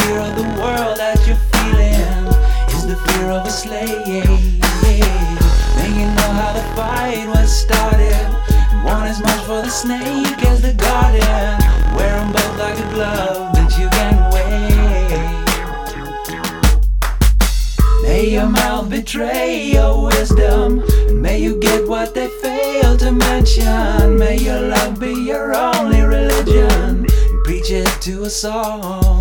fear of the world that you're feeling is the fear of a slave. Then you know how the fight was started. One is much for the snake as the guardian. Wear them both like a glove that you can wave. May your mouth betray your wisdom, and may you get what they fail to mention. May your love be your only religion, and preach it to us all.